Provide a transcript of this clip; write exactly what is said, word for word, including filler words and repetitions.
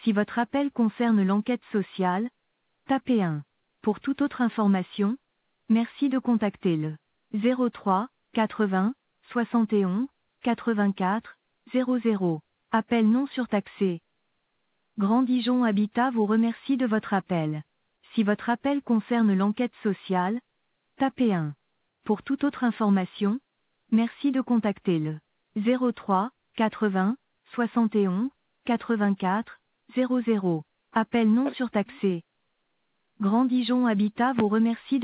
Si votre appel concerne l'enquête sociale, tapez un. Pour toute autre information, merci de contacter le zéro trois quatre-vingts soixante et onze quatre-vingt-quatre zéro zéro. Appel non surtaxé. Grand Dijon Habitat vous remercie de votre appel. Si votre appel concerne l'enquête sociale, tapez un. Pour toute autre information, merci de contacter le zéro trois quatre-vingts soixante et onze quatre-vingt-quatre zéro zéro. Appel non surtaxé. Grand Dijon Habitat vous remercie de